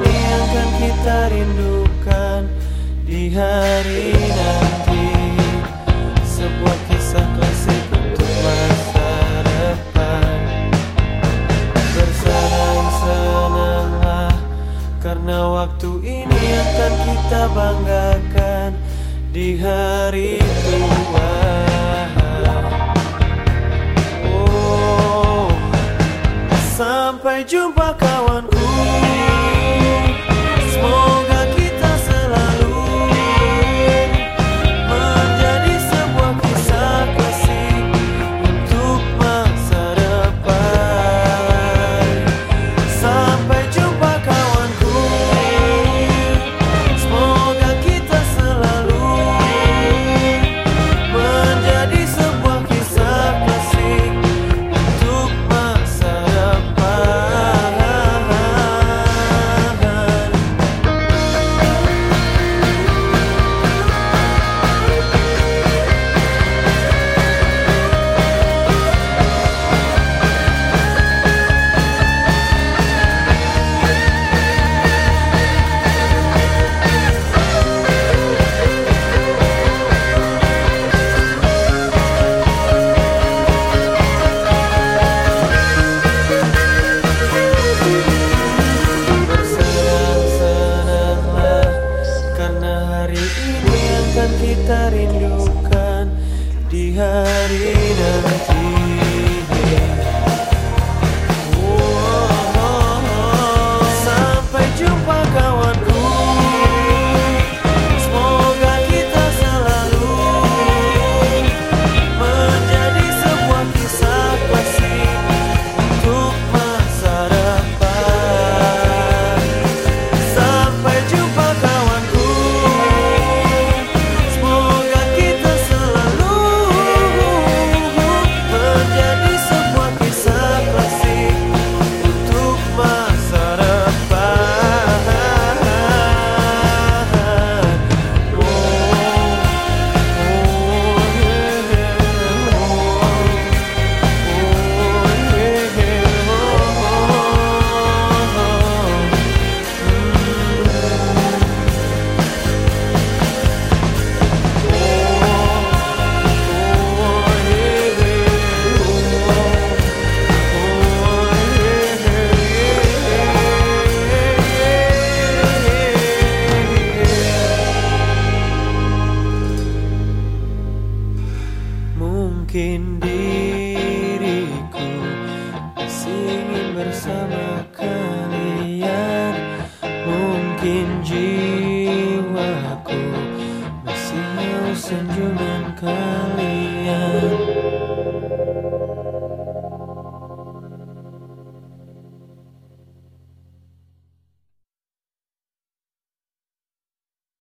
yang kan kita rindukan di hari nanti. Sebuah kisah klasik untuk masa depan. Bersenang-senanglah karena waktu ini akan kita banggakan di hari tua. Oh, sampai jumpa kawanku. Semoga kita selalu menjadi sebuah kisah klasik untuk masa depan. Sampai jumpa kawanku. Semoga kita selalu menjadi sebuah kisah klasik untuk masa depan. Kita rindukan di hari nanti. Sampai jumpa kawanku. Semoga kita selalu menjadi sebuah kisah klasik untuk masa depan. Sampai jumpa kawanku. Mungkin diriku masih ingin bersama kalian. Mungkin jiwaku masih mau senyum